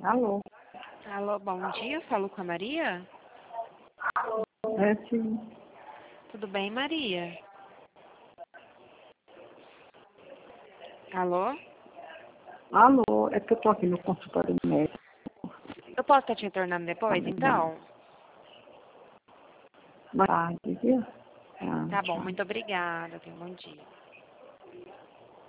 Alô? Alô, bom dia, falo com a Maria? É, sim. Tudo bem, Maria? Alô? Alô, é que eu tô aqui no consultório médico. Eu posso estar te retornando depois, então? Boa tarde, viu? Tá bom, Tchau. muito obrigada, tenha um bom dia.